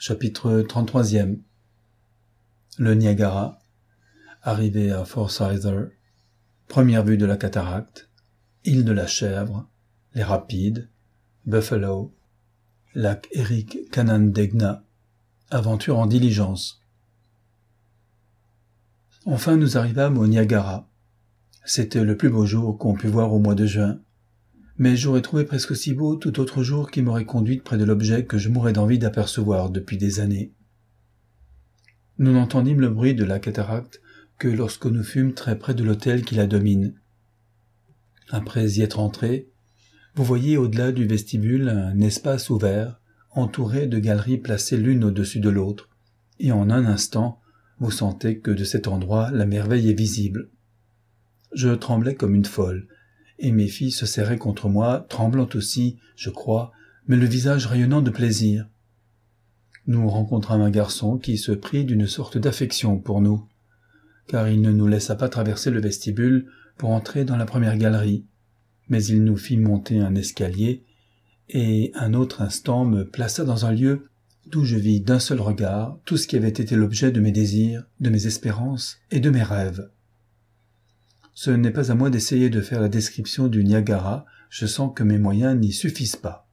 Chapitre 33e. Le Niagara. Arrivé à Forsyther. Première vue de la cataracte. Île de la Chèvre. Les Rapides. Buffalo. Lac Erik Canandaigua. Aventure en diligence. Enfin nous arrivâmes au Niagara. C'était le plus beau jour qu'on put voir au mois de juin. Mais j'aurais trouvé presque aussi beau tout autre jour qui m'aurait conduite près de l'objet que je mourais d'envie d'apercevoir depuis des années. Nous n'entendîmes le bruit de la cataracte que lorsque nous fûmes très près de l'hôtel qui la domine. Après y être entrés, vous voyez au-delà du vestibule un espace ouvert, entouré de galeries placées l'une au-dessus de l'autre, et en un instant, vous sentez que de cet endroit la merveille est visible. Je tremblais comme une folle, et mes filles se serraient contre moi, tremblantes aussi, je crois, mais le visage rayonnant de plaisir. Nous rencontrâmes un garçon qui se prit d'une sorte d'affection pour nous, car il ne nous laissa pas traverser le vestibule pour entrer dans la première galerie, mais il nous fit monter un escalier, et un autre instant me plaça dans un lieu d'où je vis d'un seul regard tout ce qui avait été l'objet de mes désirs, de mes espérances et de mes rêves. Ce n'est pas à moi d'essayer de faire la description du Niagara, je sens que mes moyens n'y suffisent pas.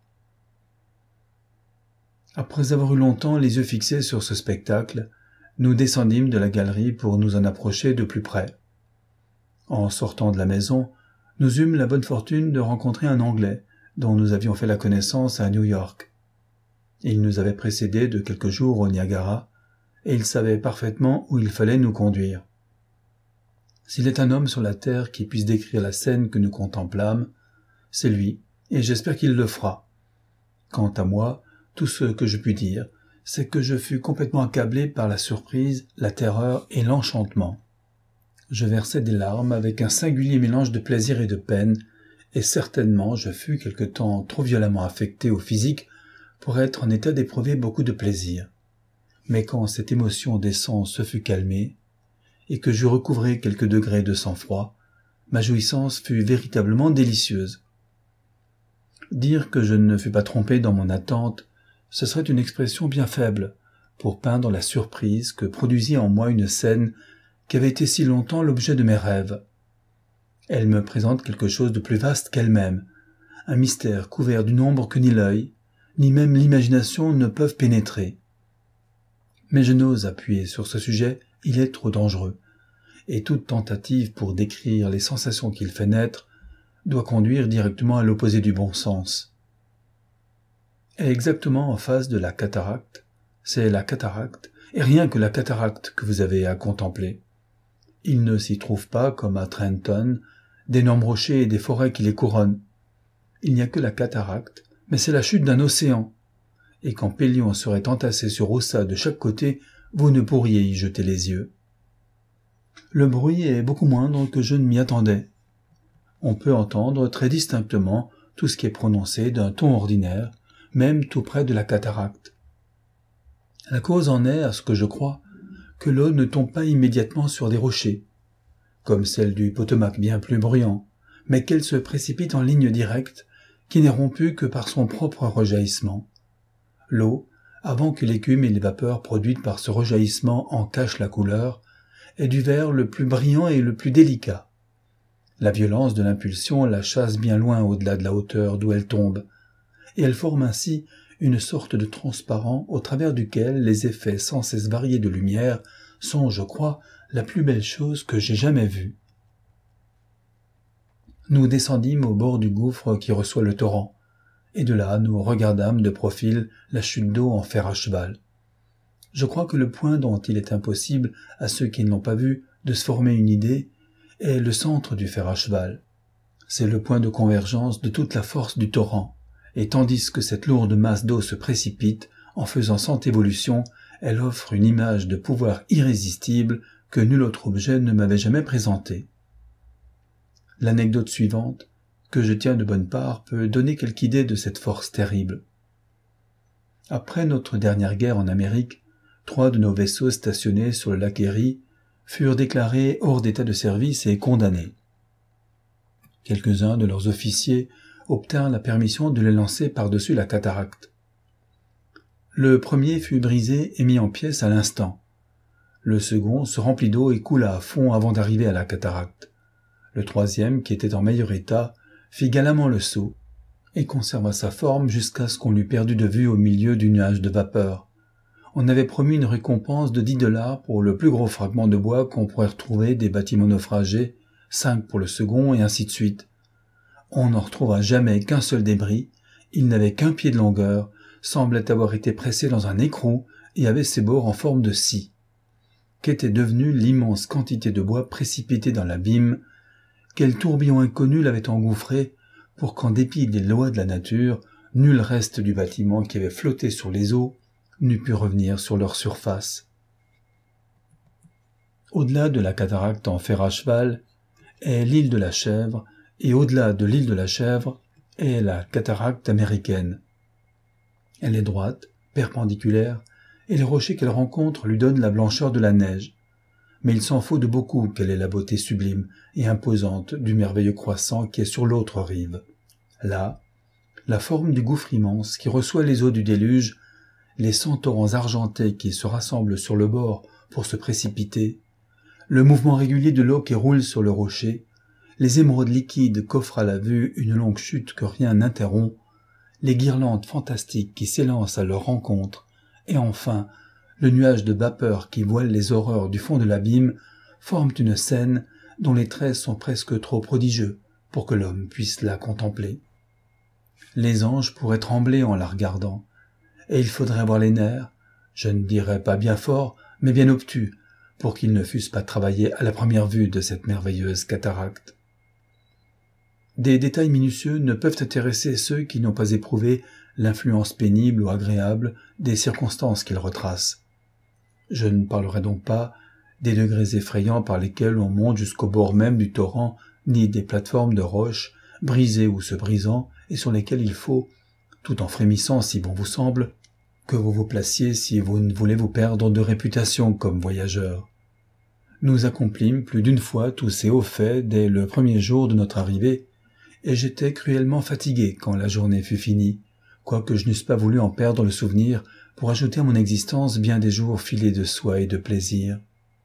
Après avoir eu longtemps les yeux fixés sur ce spectacle, nous descendîmes de la galerie pour nous en approcher de plus près. En sortant de la maison, nous eûmes la bonne fortune de rencontrer un Anglais, dont nous avions fait la connaissance à New York. Il nous avait précédés de quelques jours au Niagara, et il savait parfaitement où il fallait nous conduire. S'il est un homme sur la terre qui puisse décrire la scène que nous contemplâmes, c'est lui, et j'espère qu'il le fera. Quant à moi, tout ce que je puis dire, c'est que je fus complètement accablé par la surprise, la terreur et l'enchantement. Je versai des larmes avec un singulier mélange de plaisir et de peine, et certainement je fus quelque temps trop violemment affecté au physique pour être en état d'éprouver beaucoup de plaisir. Mais quand cette émotion des sens se fut calmée, et que j'eus recouvré quelques degrés de sang-froid, ma jouissance fut véritablement délicieuse. Dire que je ne fus pas trompé dans mon attente, ce serait une expression bien faible pour peindre la surprise que produisit en moi une scène qui avait été si longtemps l'objet de mes rêves. Elle me présente quelque chose de plus vaste qu'elle-même, un mystère couvert d'une ombre que ni l'œil, ni même l'imagination ne peuvent pénétrer. Mais je n'ose appuyer sur ce sujet, il est trop dangereux, et toute tentative pour décrire les sensations qu'il fait naître doit conduire directement à l'opposé du bon sens. Et exactement en face de la cataracte, c'est la cataracte, et rien que la cataracte que vous avez à contempler. Il ne s'y trouve pas, comme à Trenton, d'énormes rochers et des forêts qui les couronnent. Il n'y a que la cataracte, mais c'est la chute d'un océan, et quand Pélion serait entassé sur Ossa de chaque côté, vous ne pourriez y jeter les yeux. Le bruit est beaucoup moindre que je ne m'y attendais. On peut entendre très distinctement tout ce qui est prononcé d'un ton ordinaire, même tout près de la cataracte. La cause en est, à ce que je crois, que l'eau ne tombe pas immédiatement sur des rochers, comme celle du Potomac bien plus bruyant, mais qu'elle se précipite en ligne directe, qui n'est rompue que par son propre rejaillissement. L'eau, avant que l'écume et les vapeurs produites par ce rejaillissement en cachent la couleur, est du vert le plus brillant et le plus délicat. La violence de l'impulsion la chasse bien loin au-delà de la hauteur d'où elle tombe, et elle forme ainsi une sorte de transparent au travers duquel les effets sans cesse variés de lumière sont, je crois, la plus belle chose que j'aie jamais vue. Nous descendîmes au bord du gouffre qui reçoit le torrent, et de là nous regardâmes de profil la chute d'eau en fer à cheval. Je crois que le point dont il est impossible à ceux qui ne l'ont pas vu de se former une idée est le centre du fer à cheval. C'est le point de convergence de toute la force du torrent, et tandis que cette lourde masse d'eau se précipite, en faisant cent évolutions, elle offre une image de pouvoir irrésistible que nul autre objet ne m'avait jamais présentée. L'anecdote suivante, que je tiens de bonne part, peut donner quelque idée de cette force terrible. Après notre dernière guerre en Amérique, 3 de nos vaisseaux stationnés sur le lac Erie furent déclarés hors d'état de service et condamnés. Quelques-uns de leurs officiers obtinrent la permission de les lancer par-dessus la cataracte. Le premier fut brisé et mis en pièces à l'instant. Le second se remplit d'eau et coula à fond avant d'arriver à la cataracte. Le troisième, qui était en meilleur état, fit galamment le saut et conserva sa forme jusqu'à ce qu'on l'eût perdu de vue au milieu du nuage de vapeur. On avait promis une récompense de $10 pour le plus gros fragment de bois qu'on pourrait retrouver des bâtiments naufragés, 5 pour le second, et ainsi de suite. On n'en retrouva jamais qu'un seul débris, il n'avait qu'un pied de longueur, semblait avoir été pressé dans un écrou et avait ses bords en forme de scie. Qu'était devenue l'immense quantité de bois précipitée dans l'abîme? Quel tourbillon inconnu l'avait engouffré pour qu'en dépit des lois de la nature, nul reste du bâtiment qui avait flotté sur les eaux n'eût pu revenir sur leur surface. Au-delà de la cataracte en fer à cheval est l'île de la Chèvre, et au-delà de l'île de la Chèvre est la cataracte américaine. Elle est droite, perpendiculaire, et les rochers qu'elle rencontre lui donnent la blancheur de la neige. Mais il s'en faut de beaucoup qu'elle ait la beauté sublime et imposante du merveilleux croissant qui est sur l'autre rive. Là, la forme du gouffre immense qui reçoit les eaux du déluge, les 100 torrents argentés qui se rassemblent sur le bord pour se précipiter, le mouvement régulier de l'eau qui roule sur le rocher, les émeraudes liquides qu'offre à la vue une longue chute que rien n'interrompt, les guirlandes fantastiques qui s'élancent à leur rencontre, et enfin, le nuage de vapeur qui voile les horreurs du fond de l'abîme forment une scène dont les traits sont presque trop prodigieux pour que l'homme puisse la contempler. Les anges pourraient trembler en la regardant, et il faudrait avoir les nerfs, je ne dirais pas bien forts, mais bien obtus, pour qu'ils ne fussent pas travaillés à la première vue de cette merveilleuse cataracte. Des détails minutieux ne peuvent intéresser ceux qui n'ont pas éprouvé l'influence pénible ou agréable des circonstances qu'ils retracent. Je ne parlerai donc pas des degrés effrayants par lesquels on monte jusqu'au bord même du torrent, ni des plateformes de roches, brisées ou se brisant, et sur lesquelles il faut, tout en frémissant si bon vous semble, que vous vous placiez si vous ne voulez vous perdre de réputation comme voyageur. Nous accomplîmes plus d'une fois tous ces hauts faits dès le premier jour de notre arrivée, et j'étais cruellement fatigué quand la journée fut finie, quoique je n'eusse pas voulu en perdre le souvenir pour ajouter à mon existence bien des jours filés de soie et de plaisir.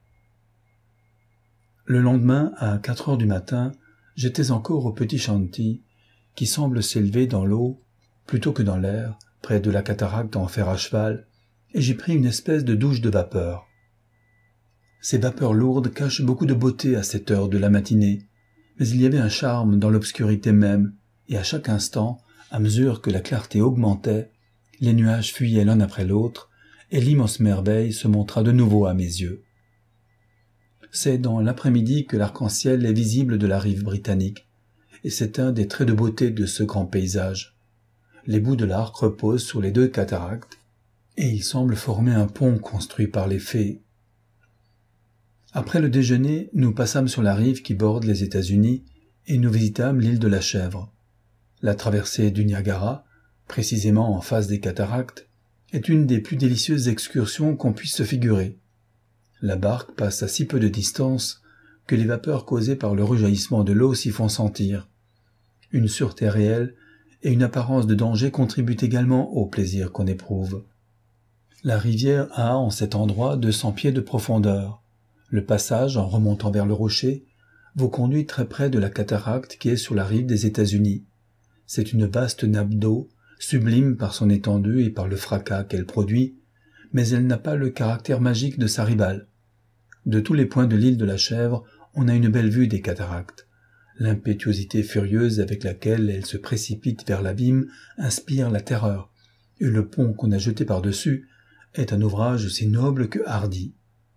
Le lendemain, à 4 heures du matin, j'étais encore au petit shanty, qui semble s'élever dans l'eau, plutôt que dans l'air, près de la cataracte en fer à cheval, et j'y pris une espèce de douche de vapeur. Ces vapeurs lourdes cachent beaucoup de beauté à cette heure de la matinée, mais il y avait un charme dans l'obscurité même, et à chaque instant, à mesure que la clarté augmentait, les nuages fuyaient l'un après l'autre, et l'immense merveille se montra de nouveau à mes yeux. C'est dans l'après-midi que l'arc-en-ciel est visible de la rive britannique, et c'est un des traits de beauté de ce grand paysage. Les bouts de l'arc reposent sur les 2 cataractes, et ils semblent former un pont construit par les fées. Après le déjeuner, nous passâmes sur la rive qui borde les États-Unis, et nous visitâmes l'île de la Chèvre. La traversée du Niagara, précisément en face des cataractes, est une des plus délicieuses excursions qu'on puisse se figurer. La barque passe à si peu de distance que les vapeurs causées par le rejaillissement de l'eau s'y font sentir. Une sûreté réelle et une apparence de danger contribuent également au plaisir qu'on éprouve. La rivière a en cet endroit 200 pieds de profondeur. Le passage, en remontant vers le rocher, vous conduit très près de la cataracte qui est sur la rive des États-Unis. C'est une vaste nappe d'eau, sublime par son étendue et par le fracas qu'elle produit, mais elle n'a pas le caractère magique de sa rivale. De tous les points de l'île de la Chèvre, on a une belle vue des cataractes. L'impétuosité furieuse avec laquelle elle se précipite vers l'abîme inspire la terreur, et le pont qu'on a jeté par-dessus est un ouvrage aussi noble que hardi.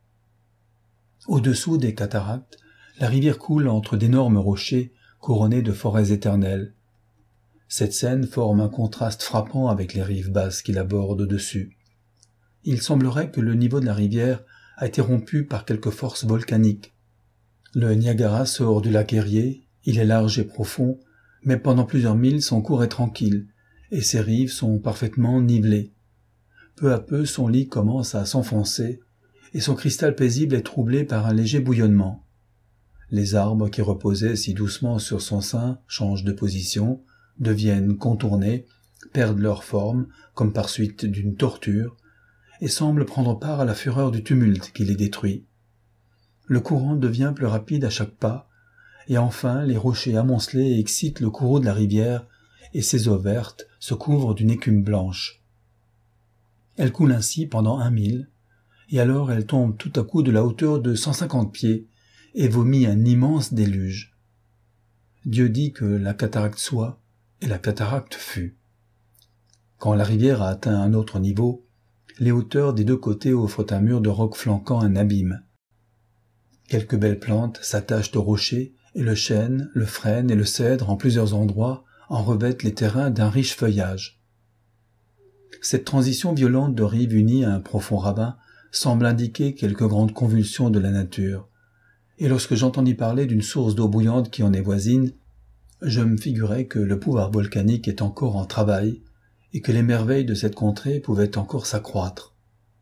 Au-dessous des cataractes, la rivière coule entre d'énormes rochers couronnés de forêts éternelles. Cette scène forme un contraste frappant avec les rives basses qui la bordent au-dessus. Il semblerait que le niveau de la rivière a été rompu par quelque force volcanique. Le Niagara sort du lac Erie, il est large et profond, mais pendant plusieurs milles son cours est tranquille, et ses rives sont parfaitement nivelées. Peu à peu son lit commence à s'enfoncer, et son cristal paisible est troublé par un léger bouillonnement. Les arbres qui reposaient si doucement sur son sein changent de position, deviennent contournés, perdent leur forme comme par suite d'une torture et semblent prendre part à la fureur du tumulte qui les détruit. Le courant devient plus rapide à chaque pas, et enfin les rochers amoncelés excitent le courroux de la rivière et ses eaux vertes se couvrent d'une écume blanche. Elle coule ainsi pendant 1 mille, et alors elle tombe tout à coup de la hauteur de 150 pieds et vomit un immense déluge. Dieu dit que la cataracte soit, et la cataracte fut. Quand la rivière a atteint un autre niveau, les hauteurs des 2 côtés offrent un mur de roc flanquant un abîme. Quelques belles plantes s'attachent aux rochers, et le chêne, le frêne et le cèdre en plusieurs endroits en revêtent les terrains d'un riche feuillage. Cette transition violente de rives unies à un profond ravin semble indiquer quelques grandes convulsions de la nature, et lorsque j'entendis parler d'une source d'eau bouillante qui en est voisine, je me figurais que le pouvoir volcanique est encore en travail et que les merveilles de cette contrée pouvaient encore s'accroître.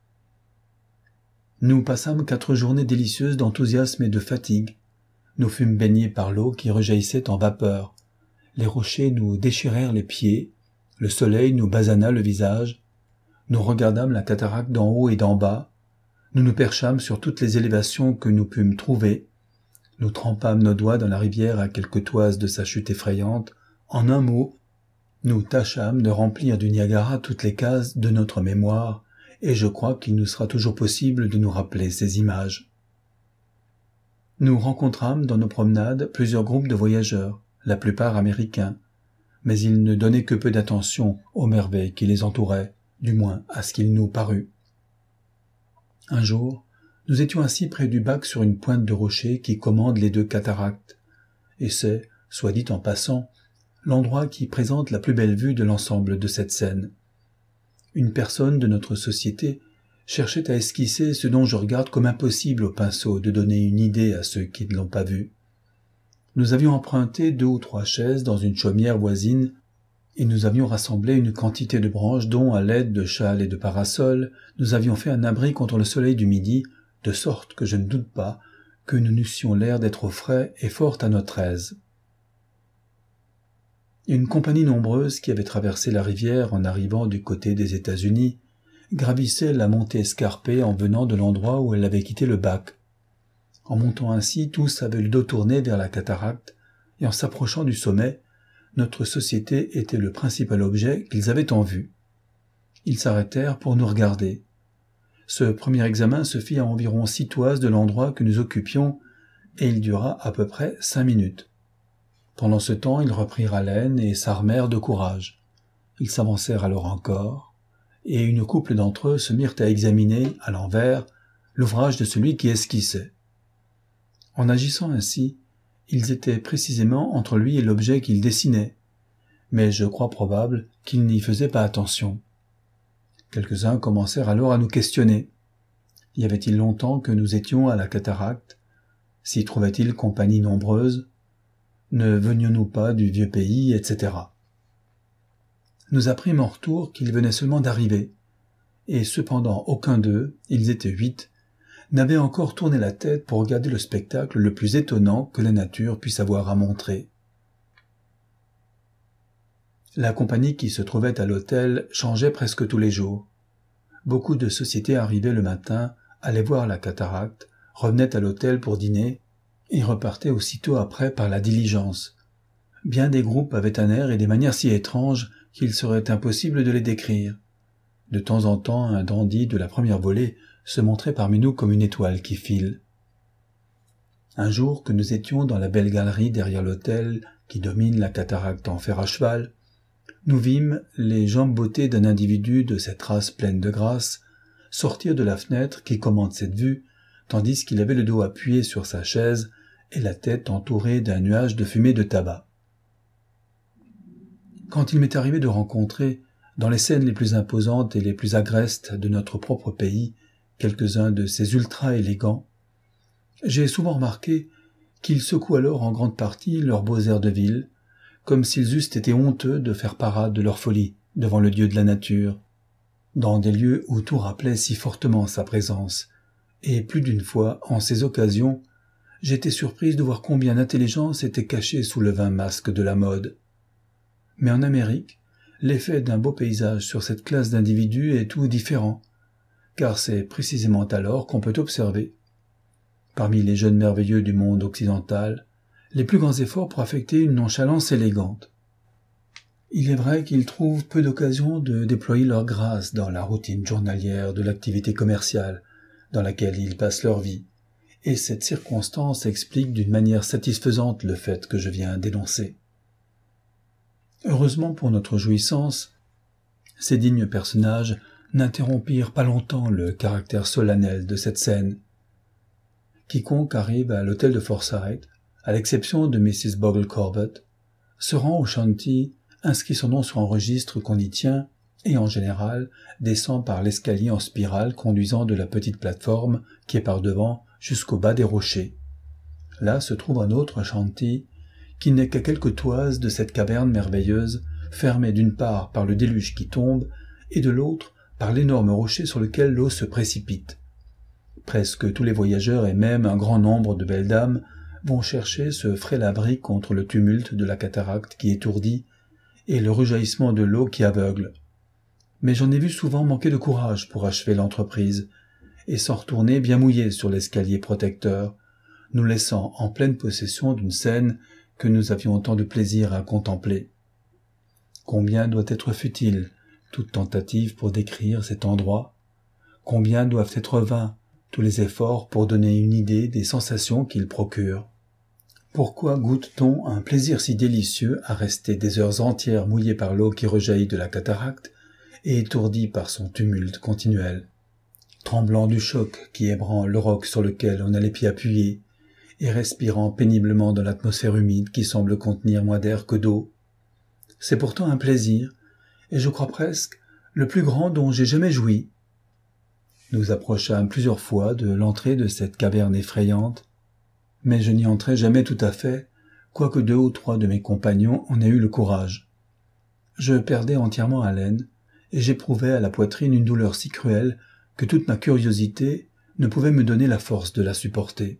Nous passâmes 4 journées délicieuses d'enthousiasme et de fatigue. Nous fûmes baignés par l'eau qui rejaillissait en vapeur. Les rochers nous déchirèrent les pieds, le soleil nous basana le visage. Nous regardâmes la cataracte d'en haut et d'en bas. Nous nous perchâmes sur toutes les élévations que nous pûmes trouver. Nous trempâmes nos doigts dans la rivière à quelques toises de sa chute effrayante. En un mot, nous tâchâmes de remplir du Niagara toutes les cases de notre mémoire, et je crois qu'il nous sera toujours possible de nous rappeler ces images. Nous rencontrâmes dans nos promenades plusieurs groupes de voyageurs, la plupart américains, mais ils ne donnaient que peu d'attention aux merveilles qui les entouraient, du moins à ce qu'il nous parut. Un jour, nous étions assis près du bac sur une pointe de rocher qui commande les 2 cataractes, et c'est, soit dit en passant, l'endroit qui présente la plus belle vue de l'ensemble de cette scène. Une personne de notre société cherchait à esquisser ce dont je regarde comme impossible au pinceau de donner une idée à ceux qui ne l'ont pas vu. Nous avions emprunté 2 ou 3 chaises dans une chaumière voisine, et nous avions rassemblé une quantité de branches dont, à l'aide de châles et de parasols, nous avions fait un abri contre le soleil du midi, de sorte que je ne doute pas que nous n'eussions l'air d'être au frais et fort à notre aise. Une compagnie nombreuse qui avait traversé la rivière en arrivant du côté des États-Unis gravissait la montée escarpée en venant de l'endroit où elle avait quitté le bac. En montant ainsi, tous avaient le dos tourné vers la cataracte, et en s'approchant du sommet, notre société était le principal objet qu'ils avaient en vue. Ils s'arrêtèrent pour nous regarder. Ce premier examen se fit à environ 6 toises de l'endroit que nous occupions, et il dura à peu près 5 minutes. Pendant ce temps, ils reprirent haleine et s'armèrent de courage. Ils s'avancèrent alors encore, et une couple d'entre eux se mirent à examiner, à l'envers, l'ouvrage de celui qui esquissait. En agissant ainsi, ils étaient précisément entre lui et l'objet qu'il dessinait, mais je crois probable qu'ils n'y faisaient pas attention. Quelques-uns commencèrent alors à nous questionner. Y avait-il longtemps que nous étions à la cataracte? S'y trouvait-il compagnie nombreuse? Ne venions-nous pas du vieux pays, etc. Nous apprîmes en retour qu'ils venaient seulement d'arriver, et cependant aucun d'eux, ils étaient 8, n'avait encore tourné la tête pour regarder le spectacle le plus étonnant que la nature puisse avoir à montrer. La compagnie qui se trouvait à l'hôtel changeait presque tous les jours. Beaucoup de sociétés arrivaient le matin, allaient voir la cataracte, revenaient à l'hôtel pour dîner, et repartaient aussitôt après par la diligence. Bien des groupes avaient un air et des manières si étranges qu'il serait impossible de les décrire. De temps en temps, un dandy de la première volée se montrait parmi nous comme une étoile qui file. Un jour que nous étions dans la belle galerie derrière l'hôtel qui domine la cataracte en fer à cheval, nous vîmes les jambes bottées d'un individu de cette race pleine de grâce sortir de la fenêtre qui commande cette vue, tandis qu'il avait le dos appuyé sur sa chaise et la tête entourée d'un nuage de fumée de tabac. Quand il m'est arrivé de rencontrer, dans les scènes les plus imposantes et les plus agrestes de notre propre pays, quelques-uns de ces ultra-élégants, j'ai souvent remarqué qu'ils secouent alors en grande partie leurs beaux airs de ville, comme s'ils eussent été honteux de faire parade de leur folie devant le Dieu de la nature, dans des lieux où tout rappelait si fortement sa présence, et plus d'une fois, en ces occasions, j'étais surprise de voir combien d'intelligence était cachée sous le vain masque de la mode. Mais en Amérique, l'effet d'un beau paysage sur cette classe d'individus est tout différent, car c'est précisément alors qu'on peut observer, parmi les jeunes merveilleux du monde occidental, les plus grands efforts pour affecter une nonchalance élégante. Il est vrai qu'ils trouvent peu d'occasion de déployer leur grâce dans la routine journalière de l'activité commerciale dans laquelle ils passent leur vie, et cette circonstance explique d'une manière satisfaisante le fait que je viens d'énoncer. Heureusement pour notre jouissance, ces dignes personnages n'interrompirent pas longtemps le caractère solennel de cette scène. Quiconque arrive à l'hôtel de Forsyth, à l'exception de Mrs. Bogle Corbett, se rend au shanty, inscrit son nom sur un registre qu'on y tient, et en général descend par l'escalier en spirale conduisant de la petite plateforme qui est par devant jusqu'au bas des rochers. Là se trouve un autre shanty, qui n'est qu'à quelques toises de cette caverne merveilleuse, fermée d'une part par le déluge qui tombe, et de l'autre par l'énorme rocher sur lequel l'eau se précipite. Presque tous les voyageurs et même un grand nombre de belles dames vont chercher ce frêle abri contre le tumulte de la cataracte qui étourdit et le rejaillissement de l'eau qui aveugle. Mais j'en ai vu souvent manquer de courage pour achever l'entreprise, et s'en retourner bien mouillés sur l'escalier protecteur, nous laissant en pleine possession d'une scène que nous avions tant de plaisir à contempler. Combien doit être futile toute tentative pour décrire cet endroit, combien doivent être vains tous les efforts pour donner une idée des sensations qu'il procure. Pourquoi goûte-t-on un plaisir si délicieux à rester des heures entières mouillé par l'eau qui rejaillit de la cataracte et étourdi par son tumulte continuel, tremblant du choc qui ébranle le roc sur lequel on a les pieds appuyés, et respirant péniblement dans l'atmosphère humide qui semble contenir moins d'air que d'eau. C'est pourtant un plaisir, et je crois presque le plus grand dont j'ai jamais joui. Nous approchâmes plusieurs fois de l'entrée de cette caverne effrayante, mais je n'y entrai jamais tout à fait, quoique 2 ou 3 de mes compagnons en aient eu le courage. Je perdais entièrement haleine, et j'éprouvais à la poitrine une douleur si cruelle que toute ma curiosité ne pouvait me donner la force de la supporter.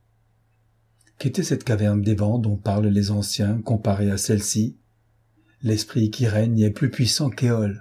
Qu'était cette caverne des vents dont parlent les anciens comparée à celle-ci? L'esprit qui règne est plus puissant qu'Éole.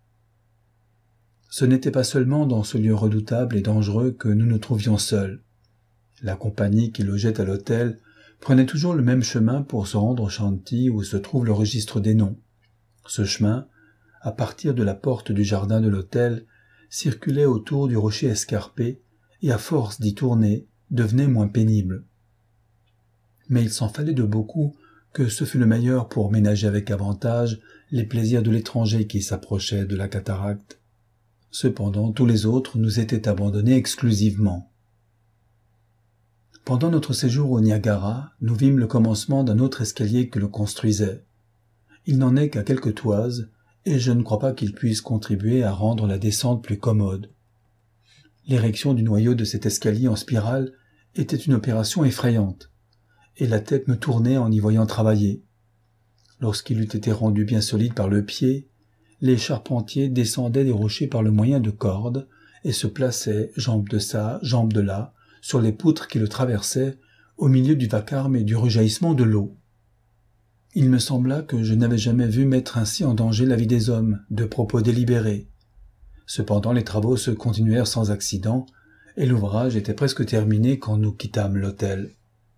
Ce n'était pas seulement dans ce lieu redoutable et dangereux que nous nous trouvions seuls. La compagnie qui logeait à l'hôtel prenait toujours le même chemin pour se rendre au shanty où se trouve le registre des noms. Ce chemin, à partir de la porte du jardin de l'hôtel, circulait autour du rocher escarpé et à force d'y tourner, devenait moins pénible. Mais il s'en fallait de beaucoup que ce fût le meilleur pour ménager avec avantage les plaisirs de l'étranger qui s'approchait de la cataracte. Cependant, tous les autres nous étaient abandonnés exclusivement. Pendant notre séjour au Niagara, nous vîmes le commencement d'un autre escalier que l'on construisait. Il n'en est qu'à quelques toises, et je ne crois pas qu'il puisse contribuer à rendre la descente plus commode. L'érection du noyau de cet escalier en spirale était une opération effrayante, et la tête me tournait en y voyant travailler. Lorsqu'il eut été rendu bien solide par le pied, les charpentiers descendaient des rochers par le moyen de cordes et se plaçaient, jambes de ça, jambes de là, sur les poutres qui le traversaient, au milieu du vacarme et du rejaillissement de l'eau. Il me sembla que je n'avais jamais vu mettre ainsi en danger la vie des hommes, de propos délibérés. Cependant les travaux se continuèrent sans accident, et l'ouvrage était presque terminé quand nous quittâmes l'hôtel.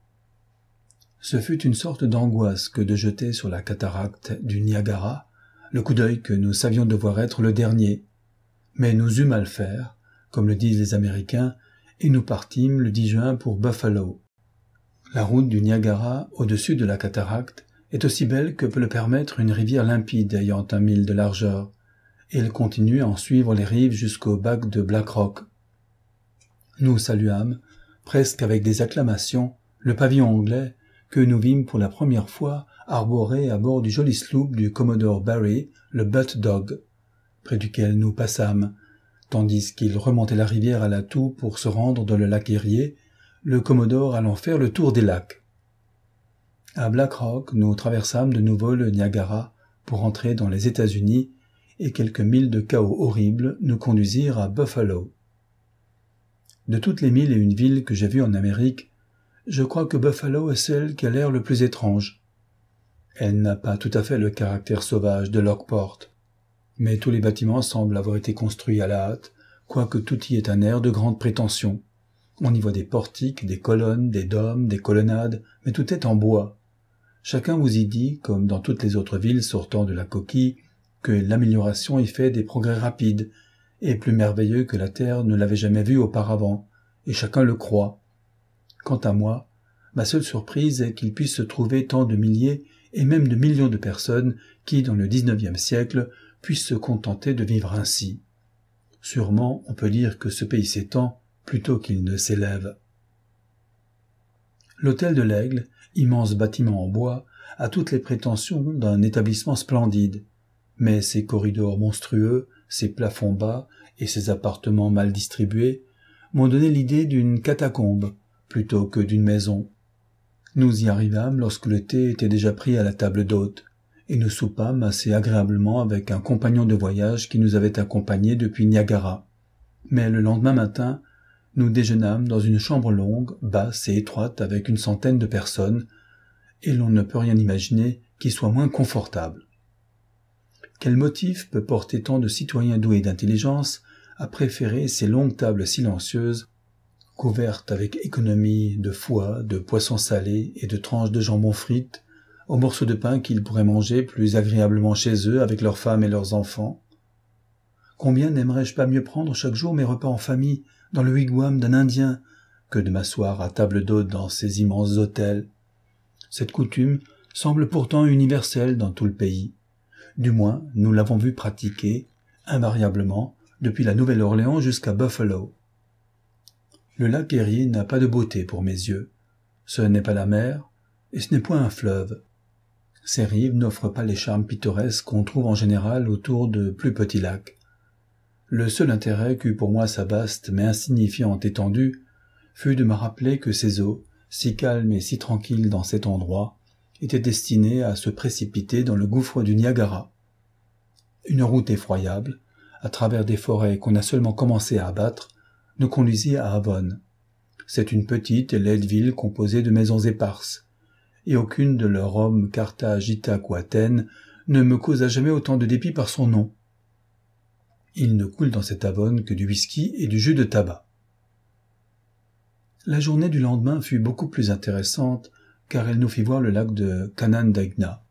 Ce fut une sorte d'angoisse que de jeter sur la cataracte du Niagara le coup d'œil que nous savions devoir être le dernier, mais nous eûmes à le faire, comme le disent les Américains, et nous partîmes le 10 juin pour Buffalo. La route du Niagara, au-dessus de la cataracte, est aussi belle que peut le permettre une rivière limpide ayant 1 mille de largeur, et elle continue à en suivre les rives jusqu'au bac de Black Rock. Nous saluâmes, presque avec des acclamations, le pavillon anglais que nous vîmes pour la première fois arboré à bord du joli sloop du Commodore Barry, le Butt Dog, près duquel nous passâmes, tandis qu'il remontait la rivière à la toue pour se rendre dans le lac Erie, le Commodore allant faire le tour des lacs. À Black Rock, nous traversâmes de nouveau le Niagara pour entrer dans les États-Unis et quelques milles de chaos horribles nous conduisirent à Buffalo. De toutes les 1001 villes que j'ai vues en Amérique, je crois que Buffalo est celle qui a l'air le plus étrange. Elle n'a pas tout à fait le caractère sauvage de Lockport, mais tous les bâtiments semblent avoir été construits à la hâte, quoique tout y ait un air de grande prétention. On y voit des portiques, des colonnes, des dômes, des colonnades, mais tout est en bois. Chacun vous y dit, comme dans toutes les autres villes sortant de la coquille, que l'amélioration y fait des progrès rapides, et plus merveilleux que la terre ne l'avait jamais vu auparavant, et chacun le croit. Quant à moi, ma seule surprise est qu'il puisse se trouver tant de milliers et même de millions de personnes qui, dans le XIXe siècle, puissent se contenter de vivre ainsi. Sûrement, on peut dire que ce pays s'étend plutôt qu'il ne s'élève. L'hôtel de l'Aigle, immense bâtiment en bois, a toutes les prétentions d'un établissement splendide, mais ses corridors monstrueux, ses plafonds bas et ses appartements mal distribués m'ont donné l'idée d'une catacombe plutôt que d'une maison. Nous y arrivâmes lorsque le thé était déjà pris à la table d'hôte, et nous soupâmes assez agréablement avec un compagnon de voyage qui nous avait accompagnés depuis Niagara. Mais le lendemain matin, nous déjeunâmes dans une chambre longue, basse et étroite avec une centaine de personnes, et l'on ne peut rien imaginer qui soit moins confortable. Quel motif peut porter tant de citoyens doués d'intelligence à préférer ces longues tables silencieuses, couvertes avec économie de foie, de poisson salé et de tranches de jambon frites, aux morceaux de pain qu'ils pourraient manger plus agréablement chez eux avec leurs femmes et leurs enfants? Combien n'aimerais-je pas mieux prendre chaque jour mes repas en famille dans le wigwam d'un Indien que de m'asseoir à table d'hôte dans ces immenses hôtels? Cette coutume semble pourtant universelle dans tout le pays. Du moins, nous l'avons vu pratiquer, invariablement, depuis la Nouvelle-Orléans jusqu'à Buffalo. Le lac Erie n'a pas de beauté pour mes yeux. Ce n'est pas la mer, et ce n'est point un fleuve. Ses rives n'offrent pas les charmes pittoresques qu'on trouve en général autour de plus petits lacs. Le seul intérêt qu'eut pour moi sa vaste mais insignifiante étendue fut de me rappeler que ces eaux, si calmes et si tranquilles dans cet endroit, étaient destinées à se précipiter dans le gouffre du Niagara. Une route effroyable, à travers des forêts qu'on a seulement commencé à abattre, nous conduisit à Avon. C'est une petite et laide ville composée de maisons éparses, et aucune de leurs Rome, Carthage, Ithaque ou Athènes ne me causa jamais autant de dépit par son nom. Il ne coule dans cette Avon que du whisky et du jus de tabac. La journée du lendemain fut beaucoup plus intéressante, car elle nous fit voir le lac de Canandaigna.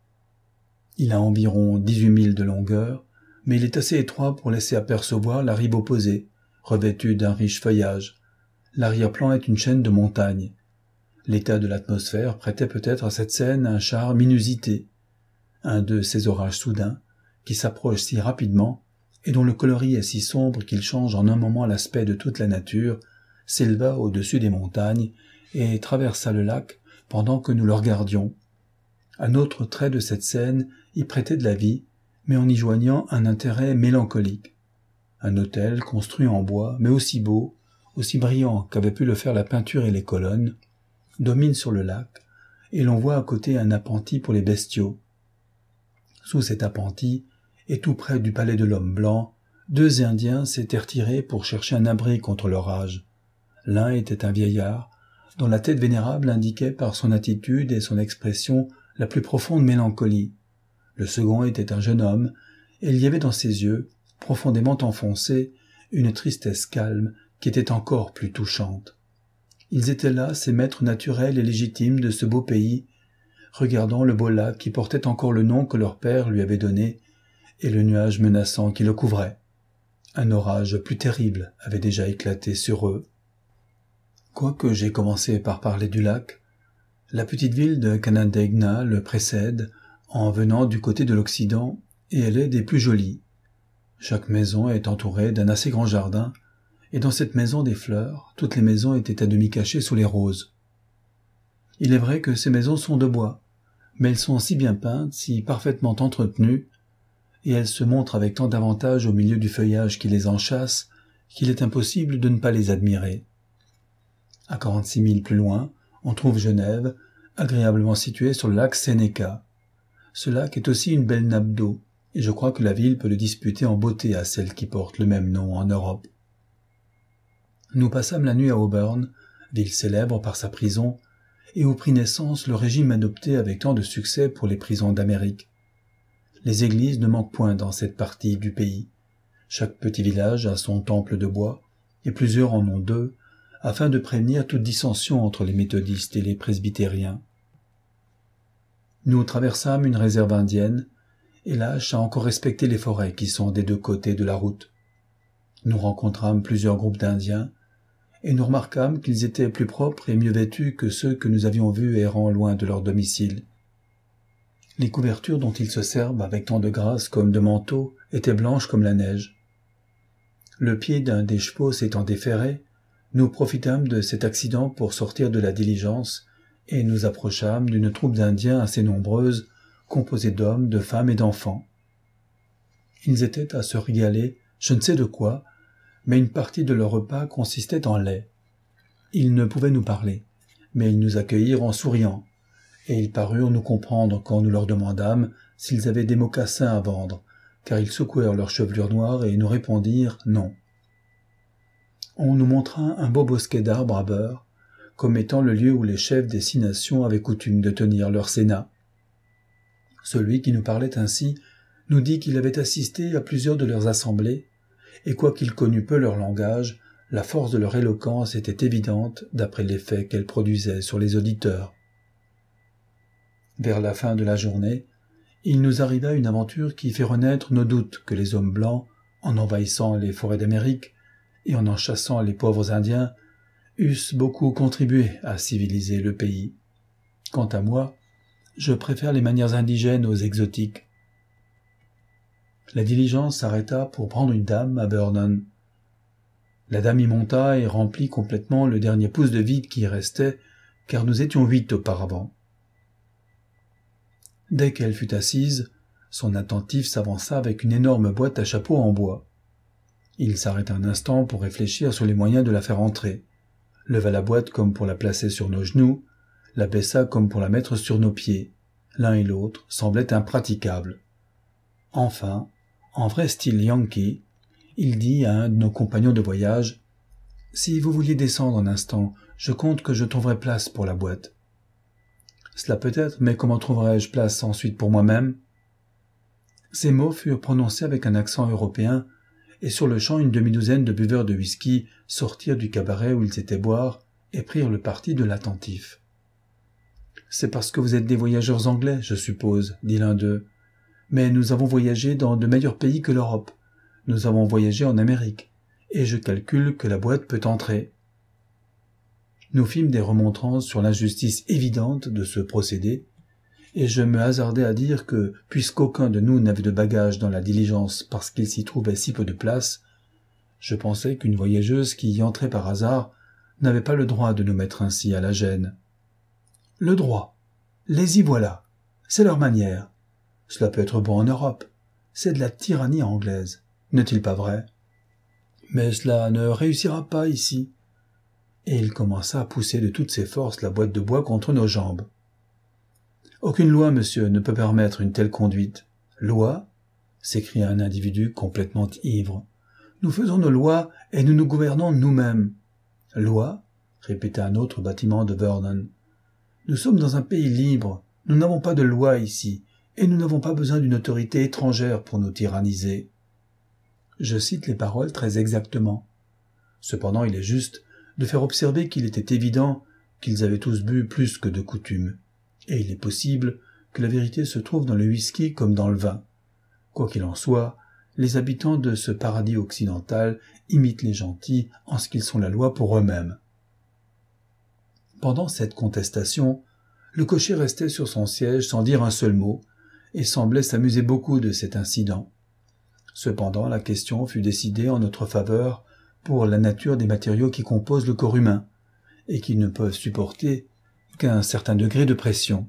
Il a environ 18 milles de longueur, mais il est assez étroit pour laisser apercevoir la rive opposée, revêtue d'un riche feuillage. L'arrière-plan est une chaîne de montagnes. L'état de l'atmosphère prêtait peut-être à cette scène un charme inusité. Un de ces orages soudains, qui s'approchent si rapidement, et dont le coloris est si sombre qu'il change en un moment l'aspect de toute la nature, s'éleva au-dessus des montagnes et traversa le lac pendant que nous le regardions. Un autre trait de cette scène y prêtait de la vie, mais en y joignant un intérêt mélancolique. Un hôtel construit en bois, mais aussi beau, aussi brillant qu'avaient pu le faire la peinture et les colonnes, domine sur le lac, et l'on voit à côté un appentis pour les bestiaux. Sous cet appentis, et tout près du palais de l'homme blanc, 2 Indiens s'étaient retirés pour chercher un abri contre l'orage. L'un était un vieillard, dont la tête vénérable indiquait par son attitude et son expression la plus profonde mélancolie. Le second était un jeune homme, et il y avait dans ses yeux, profondément enfoncés, une tristesse calme qui était encore plus touchante. Ils étaient là, ces maîtres naturels et légitimes de ce beau pays, regardant le beau lac qui portait encore le nom que leur père lui avait donné, et le nuage menaçant qui le couvrait. Un orage plus terrible avait déjà éclaté sur eux. Quoique j'ai commencé par parler du lac, la petite ville de Canandaigna le précède en venant du côté de l'Occident, et elle est des plus jolies. Chaque maison est entourée d'un assez grand jardin, et dans cette maison des fleurs, toutes les maisons étaient à demi cachées sous les roses. Il est vrai que ces maisons sont de bois, mais elles sont si bien peintes, si parfaitement entretenues, et elles se montrent avec tant d'avantage au milieu du feuillage qui les enchâsse, qu'il est impossible de ne pas les admirer. À 46 milles plus loin, on trouve Genève, agréablement située sur le lac Seneca. Ce lac est aussi une belle nappe d'eau, et je crois que la ville peut le disputer en beauté à celle qui porte le même nom en Europe. Nous passâmes la nuit à Auburn, ville célèbre par sa prison, et où prit naissance le régime adopté avec tant de succès pour les prisons d'Amérique. Les églises ne manquent point dans cette partie du pays. Chaque petit village a son temple de bois, et plusieurs en ont deux, afin de prévenir toute dissension entre les méthodistes et les presbytériens. Nous traversâmes une réserve indienne, et lâche a encore respecté les forêts qui sont des deux côtés de la route. Nous rencontrâmes plusieurs groupes d'Indiens, et nous remarquâmes qu'ils étaient plus propres et mieux vêtus que ceux que nous avions vus errant loin de leur domicile. Les couvertures dont ils se servent avec tant de grâce comme de manteaux étaient blanches comme la neige. Le pied d'un des chevaux s'étant déferré, nous profitâmes de cet accident pour sortir de la diligence et nous approchâmes d'une troupe d'Indiens assez nombreuse, composée d'hommes, de femmes et d'enfants. Ils étaient à se régaler, je ne sais de quoi, mais une partie de leur repas consistait en lait. Ils ne pouvaient nous parler, mais ils nous accueillirent en souriant, et ils parurent nous comprendre quand nous leur demandâmes s'ils avaient des mocassins à vendre, car ils secouèrent leurs chevelures noires et nous répondirent non. On nous montra un beau bosquet d'arbres à beurre, comme étant le lieu où les chefs des 6 nations avaient coutume de tenir leur sénat. Celui qui nous parlait ainsi nous dit qu'il avait assisté à plusieurs de leurs assemblées, et quoiqu'il connût peu leur langage, la force de leur éloquence était évidente d'après l'effet qu'elle produisait sur les auditeurs. Vers la fin de la journée, il nous arriva une aventure qui fit renaître nos doutes que les hommes blancs, en envahissant les forêts d'Amérique et en chassant les pauvres Indiens, eussent beaucoup contribué à civiliser le pays. Quant à moi, je préfère les manières indigènes aux exotiques. La diligence s'arrêta pour prendre une dame à Vernon. La dame y monta et remplit complètement le dernier pouce de vide qui y restait, car nous étions 8 auparavant. Dès qu'elle fut assise, son attentif s'avança avec une énorme boîte à chapeau en bois. Il s'arrêta un instant pour réfléchir sur les moyens de la faire entrer, leva la boîte comme pour la placer sur nos genoux, la baissa comme pour la mettre sur nos pieds. L'un et l'autre semblaient impraticables. Enfin, en vrai style yankee, il dit à un de nos compagnons de voyage « Si vous vouliez descendre un instant, je compte que je trouverai place pour la boîte. » « Cela peut-être, mais comment trouverai-je place ensuite pour moi-même » Ces mots furent prononcés avec un accent européen, et sur le champ une demi-douzaine de buveurs de whisky sortirent du cabaret où ils étaient boire et prirent le parti de l'attentif. « C'est parce que vous êtes des voyageurs anglais, je suppose, dit l'un d'eux. Mais nous avons voyagé dans de meilleurs pays que l'Europe. Nous avons voyagé en Amérique, et je calcule que la boîte peut entrer. » Nous fîmes des remontrances sur l'injustice évidente de ce procédé, et je me hasardai à dire que, puisqu'aucun de nous n'avait de bagages dans la diligence parce qu'il s'y trouvait si peu de place, je pensais qu'une voyageuse qui y entrait par hasard n'avait pas le droit de nous mettre ainsi à la gêne. Le droit, les y voilà, c'est leur manière. Cela peut être bon en Europe, c'est de la tyrannie anglaise, n'est-il pas vrai? Mais cela ne réussira pas ici. Et il commença à pousser de toutes ses forces la boîte de bois contre nos jambes. « Aucune loi, monsieur, ne peut permettre une telle conduite. »« Loi » s'écria un individu complètement ivre. « Nous faisons nos lois et nous nous gouvernons nous-mêmes. »« Loi » répéta un autre bâtiment de Vernon. « Nous sommes dans un pays libre, nous n'avons pas de loi ici, et nous n'avons pas besoin d'une autorité étrangère pour nous tyranniser. » Je cite les paroles très exactement. Cependant, il est juste de faire observer qu'il était évident qu'ils avaient tous bu plus que de coutume, et il est possible que la vérité se trouve dans le whisky comme dans le vin. Quoi qu'il en soit, les habitants de ce paradis occidental imitent les gentils en ce qu'ils sont la loi pour eux-mêmes. Pendant cette contestation, le cocher restait sur son siège sans dire un seul mot, et semblait s'amuser beaucoup de cet incident. Cependant, la question fut décidée en notre faveur pour la nature des matériaux qui composent le corps humain, et qui ne peuvent supporter qu'un certain degré de pression.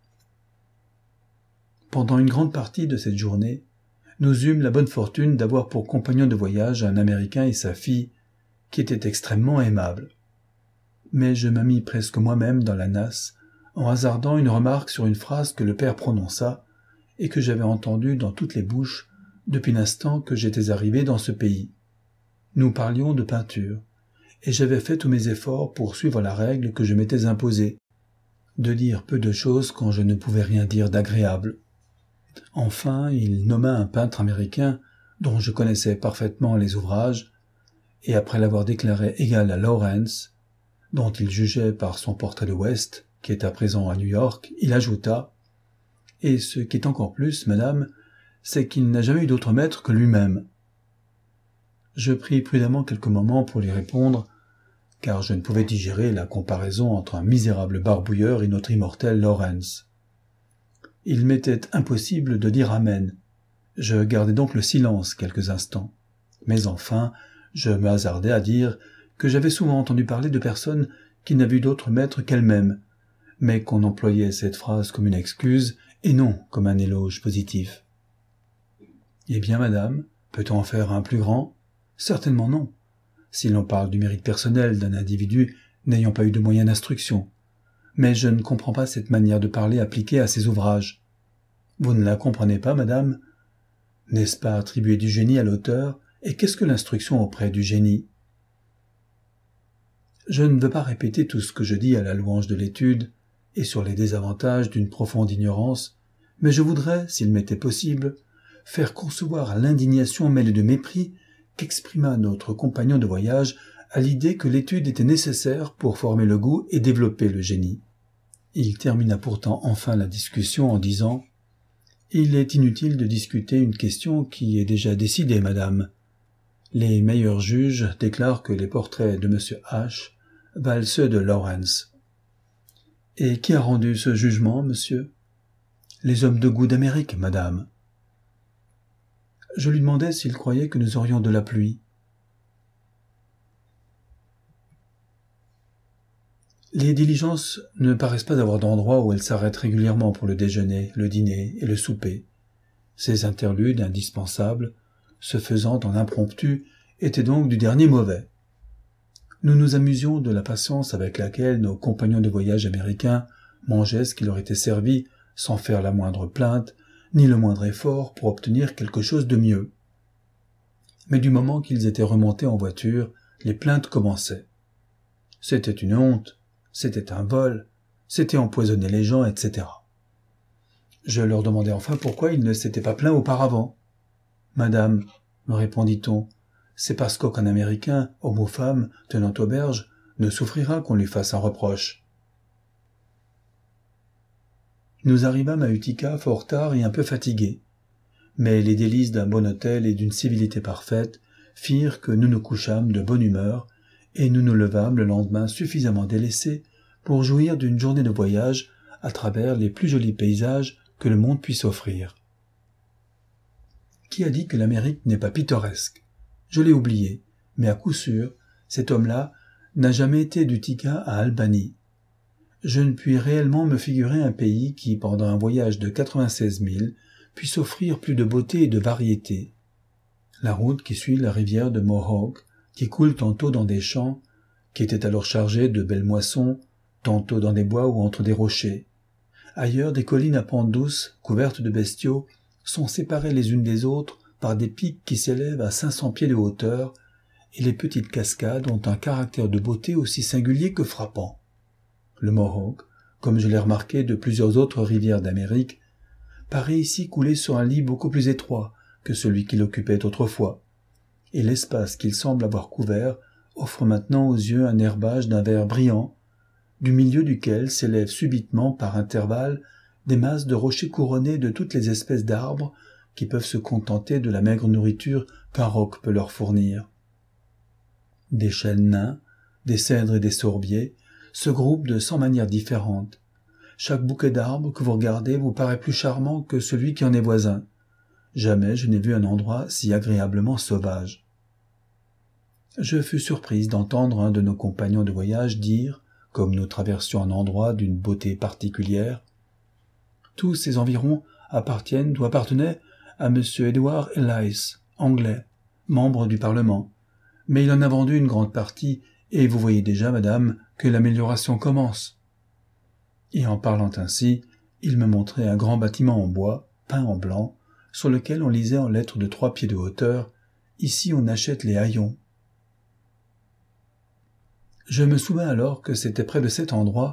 Pendant une grande partie de cette journée, nous eûmes la bonne fortune d'avoir pour compagnon de voyage un Américain et sa fille, qui étaient extrêmement aimables. Mais je me mis presque moi-même dans la nasse, en hasardant une remarque sur une phrase que le père prononça, et que j'avais entendue dans toutes les bouches depuis l'instant que j'étais arrivé dans ce pays. Nous parlions de peinture, et j'avais fait tous mes efforts pour suivre la règle que je m'étais imposée. de dire peu de choses quand je ne pouvais rien dire d'agréable. Enfin, il nomma un peintre américain dont je connaissais parfaitement les ouvrages, et après l'avoir déclaré égal à Lawrence, dont il jugeait par son portrait de West, qui est à présent à New York, il ajouta « Et ce qui est encore plus, madame, c'est qu'il n'a jamais eu d'autre maître que lui-même. » Je pris prudemment quelques moments pour lui répondre, car je ne pouvais digérer la comparaison entre un misérable barbouilleur et notre immortel Lawrence. Il m'était impossible de dire amen. Je gardai donc le silence quelques instants. Mais enfin, je me hasardai à dire que j'avais souvent entendu parler de personnes qui n'avaient eu d'autre maître qu'elles-mêmes, mais qu'on employait cette phrase comme une excuse et non comme un éloge positif. « Eh bien, madame, peut-on en faire un plus grand ? Certainement non. Si l'on parle du mérite personnel d'un individu n'ayant pas eu de moyens d'instruction. Mais je ne comprends pas cette manière de parler appliquée à ces ouvrages. Vous ne la comprenez pas, madame ? N'est-ce pas attribuer du génie à l'auteur, et qu'est-ce que l'instruction auprès du génie ? Je ne veux pas répéter tout ce que je dis à la louange de l'étude, et sur les désavantages d'une profonde ignorance, mais je voudrais, s'il m'était possible, faire concevoir à l'indignation mêlée de mépris qu'exprima notre compagnon de voyage à l'idée que l'étude était nécessaire pour former le goût et développer le génie. Il termina pourtant enfin la discussion en disant « Il est inutile de discuter une question qui est déjà décidée, madame. Les meilleurs juges déclarent que les portraits de M. H. valent ceux de Lawrence. » « Et qui a rendu ce jugement, monsieur ? » ?»« Les hommes de goût d'Amérique, madame. » Je lui demandai s'il croyait que nous aurions de la pluie. Les diligences ne paraissent pas avoir d'endroit où elles s'arrêtent régulièrement pour le déjeuner, le dîner et le souper. Ces interludes indispensables, se faisant en impromptu, étaient donc du dernier mauvais. Nous nous amusions de la patience avec laquelle nos compagnons de voyage américains mangeaient ce qui leur était servi sans faire la moindre plainte, ni le moindre effort pour obtenir quelque chose de mieux. Mais du moment qu'ils étaient remontés en voiture, les plaintes commençaient. C'était une honte, c'était un vol, c'était empoisonner les gens, etc. Je leur demandai enfin pourquoi ils ne s'étaient pas plaints auparavant. « Madame, me répondit-on, c'est parce qu'aucun Américain, homme ou femme, tenant auberge, ne souffrira qu'on lui fasse un reproche. » Nous arrivâmes à Utica fort tard et un peu fatigués. Mais les délices d'un bon hôtel et d'une civilité parfaite firent que nous nous couchâmes de bonne humeur et nous nous levâmes le lendemain suffisamment délaissés pour jouir d'une journée de voyage à travers les plus jolis paysages que le monde puisse offrir. Qui a dit que l'Amérique n'est pas pittoresque ? Je l'ai oublié, mais à coup sûr, cet homme-là n'a jamais été d'Utica à Albany. Je ne puis réellement me figurer un pays qui, pendant un voyage de 96 milles, puisse offrir plus de beauté et de variété. La route qui suit la rivière de Mohawk, qui coule tantôt dans des champs, qui était alors chargée de belles moissons, tantôt dans des bois ou entre des rochers. Ailleurs, des collines à pente douce, couvertes de bestiaux, sont séparées les unes des autres par des pics qui s'élèvent à 500 pieds de hauteur, et les petites cascades ont un caractère de beauté aussi singulier que frappant. Le Mohawk, comme je l'ai remarqué de plusieurs autres rivières d'Amérique, paraît ici couler sur un lit beaucoup plus étroit que celui qu'il occupait autrefois, et l'espace qu'il semble avoir couvert offre maintenant aux yeux un herbage d'un vert brillant, du milieu duquel s'élèvent subitement par intervalles des masses de rochers couronnés de toutes les espèces d'arbres qui peuvent se contenter de la maigre nourriture qu'un roc peut leur fournir. Des chênes nains, des cèdres et des sorbiers se groupent de 100 manières différentes. Chaque bouquet d'arbres que vous regardez vous paraît plus charmant que celui qui en est voisin. Jamais je n'ai vu un endroit si agréablement sauvage. Je fus surprise d'entendre un de nos compagnons de voyage dire, comme nous traversions un endroit d'une beauté particulière, « Tous ces environs appartiennent ou appartenaient à M. Edward Ellice, anglais, membre du Parlement, mais il en a vendu une grande partie, et vous voyez déjà, madame, que l'amélioration commence. » Et en parlant ainsi, il me montrait un grand bâtiment en bois, peint en blanc, sur lequel on lisait en lettres de 3 pieds de hauteur « Ici on achète les haillons ». Je me souvins alors que c'était près de cet endroit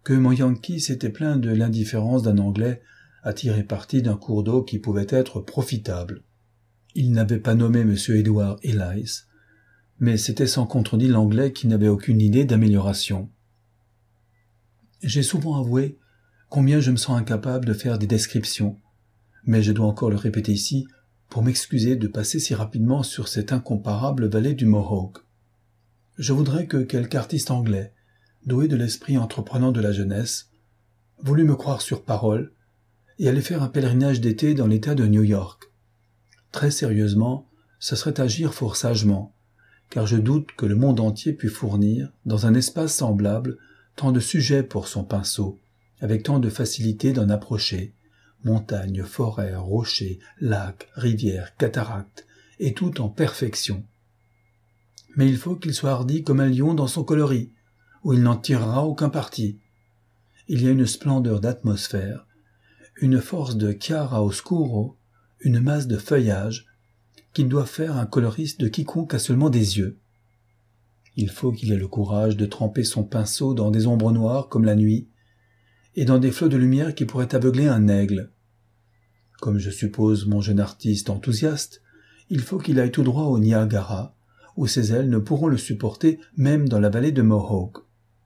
que mon Yankee s'était plaint de l'indifférence d'un Anglais à tirer parti d'un cours d'eau qui pouvait être profitable. Il n'avait pas nommé M. Edward Ellice, mais c'était sans contredit l'Anglais qui n'avait aucune idée d'amélioration. J'ai souvent avoué combien je me sens incapable de faire des descriptions, mais je dois encore le répéter ici pour m'excuser de passer si rapidement sur cette incomparable vallée du Mohawk. Je voudrais que quelque artiste anglais, doué de l'esprit entreprenant de la jeunesse, voulût me croire sur parole et aller faire un pèlerinage d'été dans l'État de New York. Très sérieusement, ce serait agir fort sagement, car je doute que le monde entier pût fournir, dans un espace semblable, tant de sujets pour son pinceau, avec tant de facilité d'en approcher, montagnes, forêts, rochers, lacs, rivières, cataractes, et tout en perfection. Mais il faut qu'il soit hardi comme un lion dans son coloris, où il n'en tirera aucun parti. Il y a une splendeur d'atmosphère, une force de chiaroscuro, une masse de feuillage, qui doit faire un coloriste de quiconque a seulement des yeux. Il faut qu'il ait le courage de tremper son pinceau dans des ombres noires comme la nuit, et dans des flots de lumière qui pourraient aveugler un aigle. Comme je suppose mon jeune artiste enthousiaste, il faut qu'il aille tout droit au Niagara, où ses ailes ne pourront le supporter même dans la vallée de Mohawk.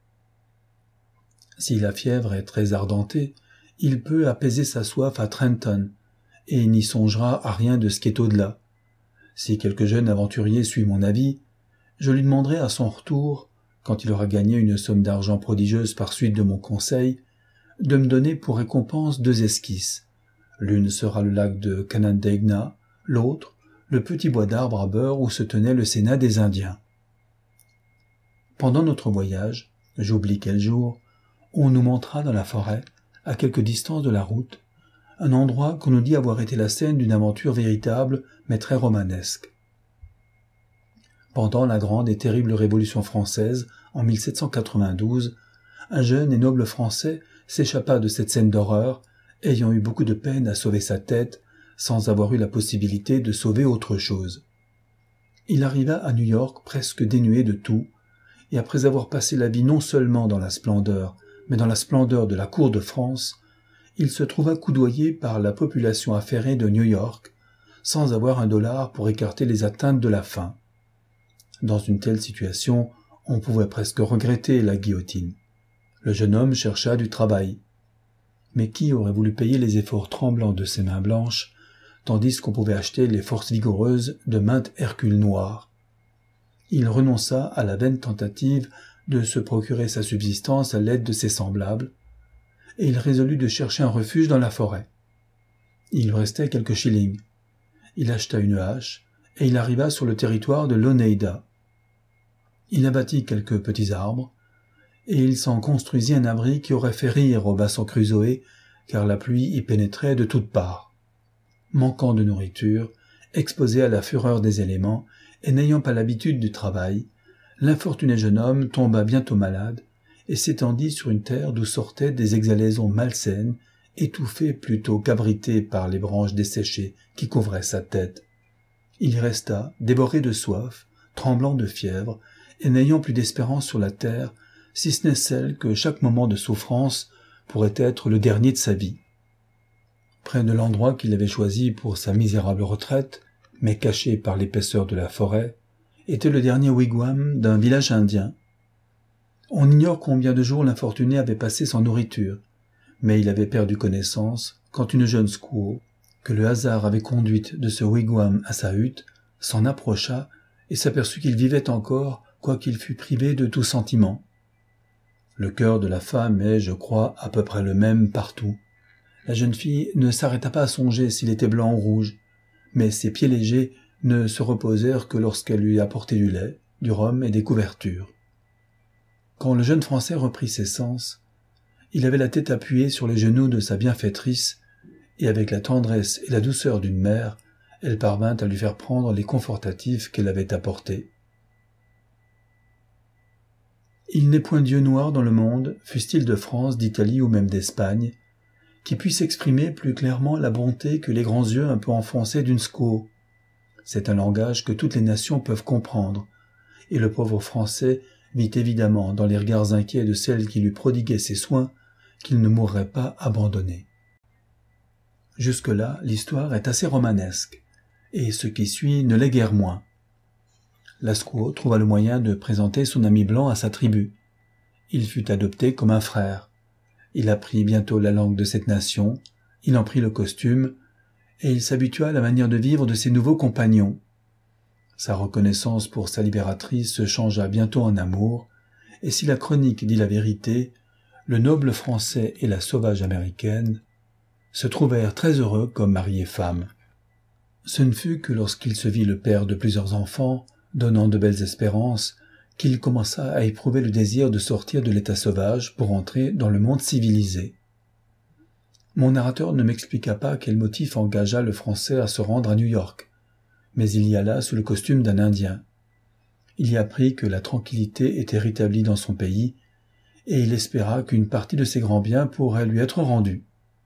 Si la fièvre est très ardentée, il peut apaiser sa soif à Trenton, et il n'y songera à rien de ce qui est au-delà. Si quelque jeune aventurier suit mon avis, je lui demanderai à son retour, quand il aura gagné une somme d'argent prodigieuse par suite de mon conseil, de me donner pour récompense 2 esquisses. L'une sera le lac de Canandaigua, l'autre, le petit bois d'arbres à beurre où se tenait le Sénat des Indiens. Pendant notre voyage, j'oublie quel jour, on nous montra dans la forêt, à quelque distance de la route, un endroit qu'on nous dit avoir été la scène d'une aventure véritable, mais très romanesque. Pendant la grande et terrible Révolution française, en 1792, un jeune et noble Français s'échappa de cette scène d'horreur, ayant eu beaucoup de peine à sauver sa tête, sans avoir eu la possibilité de sauver autre chose. Il arriva à New York presque dénué de tout, et après avoir passé la vie non seulement dans la splendeur, mais dans la splendeur de la cour de France, il se trouva coudoyé par la population affairée de New York, sans avoir $1 pour écarter les atteintes de la faim. Dans une telle situation, on pouvait presque regretter la guillotine. Le jeune homme chercha du travail. Mais qui aurait voulu payer les efforts tremblants de ses mains blanches, tandis qu'on pouvait acheter les forces vigoureuses de maintes Hercules noirs? Il renonça à la vaine tentative de se procurer sa subsistance à l'aide de ses semblables, et il résolut de chercher un refuge dans la forêt. Il lui restait quelques shillings. Il acheta une hache, et il arriva sur le territoire de l'Oneida. Il abattit quelques petits arbres, et il s'en construisit un abri qui aurait fait rire Robinson Crusoé, car la pluie y pénétrait de toutes parts. Manquant de nourriture, exposé à la fureur des éléments, et n'ayant pas l'habitude du travail, l'infortuné jeune homme tomba bientôt malade, et s'étendit sur une terre d'où sortaient des exhalaisons malsaines, étouffées plutôt qu'abritées par les branches desséchées qui couvraient sa tête. Il y resta, dévoré de soif, tremblant de fièvre, et n'ayant plus d'espérance sur la terre, si ce n'est celle que chaque moment de souffrance pourrait être le dernier de sa vie. Près de l'endroit qu'il avait choisi pour sa misérable retraite, mais caché par l'épaisseur de la forêt, était le dernier wigwam d'un village indien. On ignore combien de jours l'infortuné avait passé sans nourriture, mais il avait perdu connaissance quand une jeune squaw, que le hasard avait conduite de ce wigwam à sa hutte, s'en approcha et s'aperçut qu'il vivait encore, quoiqu'il fût privé de tout sentiment. Le cœur de la femme est, je crois, à peu près le même partout. La jeune fille ne s'arrêta pas à songer s'il était blanc ou rouge, mais ses pieds légers ne se reposèrent que lorsqu'elle lui apportait du lait, du rhum et des couvertures. Quand le jeune Français reprit ses sens, il avait la tête appuyée sur les genoux de sa bienfaitrice, et avec la tendresse et la douceur d'une mère, elle parvint à lui faire prendre les confortatifs qu'elle avait apportés. Il n'est point d'yeux noirs dans le monde, fût-il de France, d'Italie ou même d'Espagne, qui puisse exprimer plus clairement la bonté que les grands yeux un peu enfoncés d'une squaw. C'est un langage que toutes les nations peuvent comprendre, et le pauvre Français vit évidemment dans les regards inquiets de celle qui lui prodiguait ses soins qu'il ne mourrait pas abandonné. Jusque-là, l'histoire est assez romanesque, et ce qui suit ne l'est guère moins. Lascaux trouva le moyen de présenter son ami blanc à sa tribu. Il fut adopté comme un frère. Il apprit bientôt la langue de cette nation, il en prit le costume, et il s'habitua à la manière de vivre de ses nouveaux compagnons. Sa reconnaissance pour sa libératrice se changea bientôt en amour, et si la chronique dit la vérité, le noble Français et la sauvage américaine se trouvèrent très heureux comme mari et femme. Ce ne fut que lorsqu'il se vit le père de plusieurs enfants, donnant de belles espérances, qu'il commença à éprouver le désir de sortir de l'état sauvage pour entrer dans le monde civilisé. Mon narrateur ne m'expliqua pas quel motif engagea le Français à se rendre à New York, mais il y alla sous le costume d'un Indien. Il y apprit que la tranquillité était rétablie dans son pays, et il espéra qu'une partie de ses grands biens pourrait lui être rendue.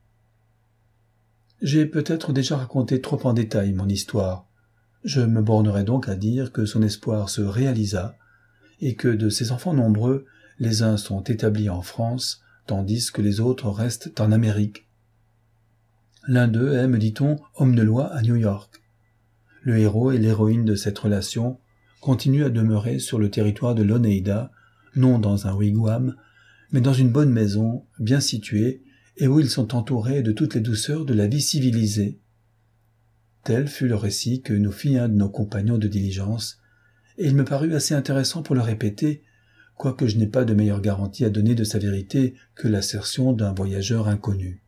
J'ai peut-être déjà raconté trop en détail mon histoire. Je me bornerai donc à dire que son espoir se réalisa, et que de ses enfants nombreux, les uns sont établis en France, tandis que les autres restent en Amérique. L'un d'eux est, me dit-on, homme de loi à New York. Le héros et l'héroïne de cette relation continuent à demeurer sur le territoire de l'Oneida, non dans un wigwam, mais dans une bonne maison, bien située, et où ils sont entourés de toutes les douceurs de la vie civilisée. Tel fut le récit que nous fit un de nos compagnons de diligence, et il me parut assez intéressant pour le répéter, quoique je n'ai pas de meilleure garantie à donner de sa vérité que l'assertion d'un voyageur inconnu.